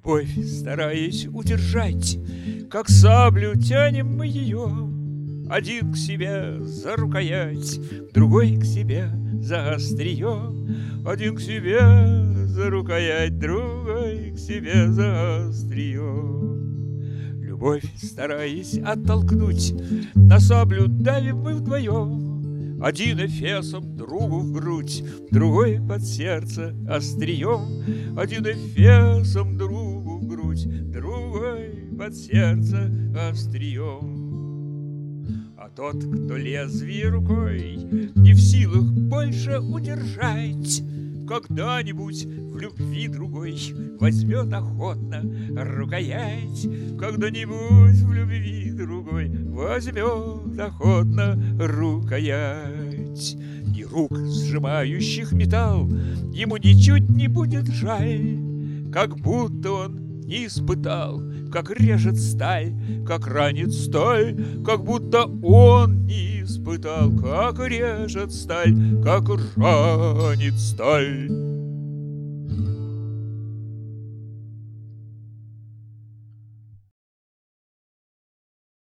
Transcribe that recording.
Любовь, стараясь удержать, как саблю тянем мы ее. Один к себе за рукоять, другой к себе за острие. Один к себе за рукоять, другой к себе за острие. Любовь, стараясь оттолкнуть, на саблю давим мы вдвоем. Один эфесом другу в грудь, другой под сердце острием. Один эфесом другу в грудь, другой под сердце острием. А тот, кто лезвие рукой не в силах больше удержать, когда-нибудь в любви другой возьмет охотно рукоять. Когда-нибудь в любви другой возьмет охотно рукоять. И рук, сжимающих металл, ему ничуть не будет жаль, как будто он не испытал, как режет сталь, как ранит сталь, как будто он не испытал, как режет сталь, как ранит сталь.